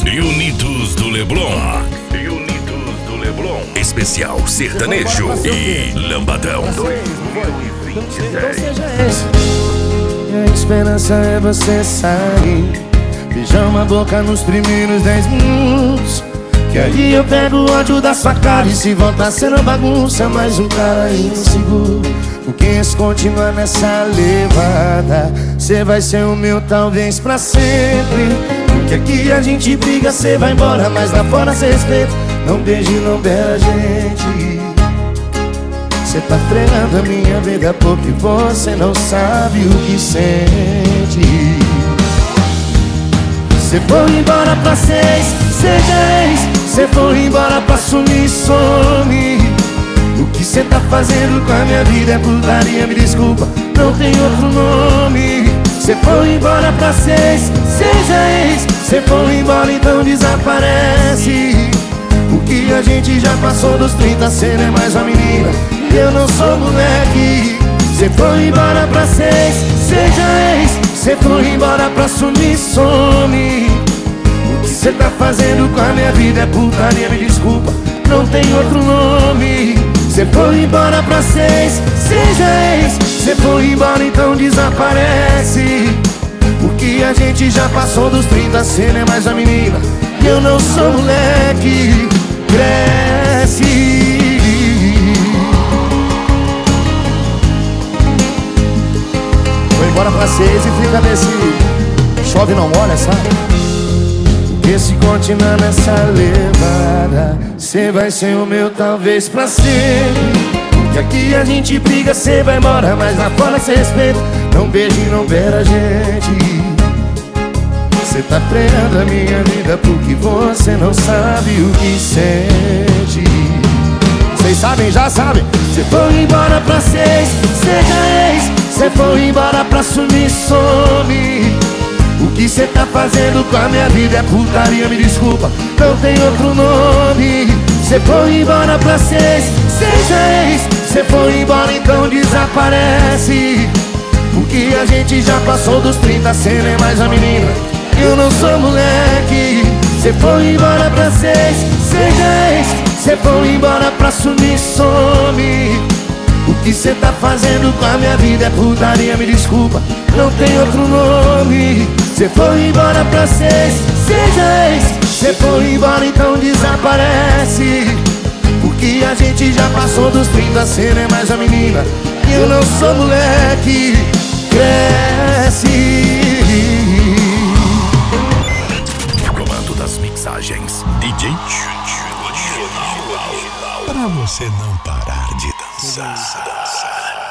Unidos do Leblon. Unidos do Leblon. Especial sertanejo e lambadão 2026. Minha esperança é você sair, beijar uma boca nos primeiros 10 minutos, que aí eu pego o ódio da sua cara. E se voltar sendo bagunça, mais um cara inseguro. Porque se continuar nessa levada, cê vai ser o meu talvez pra sempre. Porque aqui a gente briga, cê vai embora, mas lá fora cê respeita. Não beije, não beija a gente. Cê tá frenando a minha vida porque você não sabe o que sente. Cê foi embora pra seis, cê foi embora pra sumir, some. O que cê tá fazendo com a minha vida é putaria, me desculpa, não tem outro nome. Cê foi embora pra seis, cê foi embora, então desaparece. O que a gente já passou dos 30, cê não é mais uma menina, eu não sou moleque. Cê foi embora pra seis, cê foi embora pra sumir, some. O que cê tá fazendo com a minha vida é putaria, me desculpa, não tem outro nome. Cê foi embora pra seis, cê foi embora, então desaparece. O que a gente já passou dos 30, cê não é mais a menina, eu não sou moleque. Cresce. Foi embora pra seis e fica nesse chove não molha, sabe? Porque se continuar nessa levada, cê vai ser o meu talvez pra sempre. Porque aqui a gente briga, cê vai embora, mas lá fora cê respeita. Não beije, não beira a gente. Cê tá freando a minha vida porque você não sabe o que sente. Vocês sabem, já sabem. Cê foi embora pra seis, cê foi embora pra sumir, some. O que cê tá fazendo com a minha vida é putaria, me desculpa, não tem outro nome. Cê foi embora pra seis, cê foi embora, então desaparece. Porque a gente já passou dos 30, cê não é mais a menina, eu não sou moleque. Cê foi embora pra seis, cê foi embora pra sumir, some. O que cê tá fazendo com a minha vida é putaria, me desculpa, não tem outro nome. Cê foi embora pra seis, cê foi embora, então desaparece. Porque a gente já passou dos 30, cê não é mais a menina, eu não sou moleque. Cresce. Comando das mixagens DJ Para você não parar de dançar.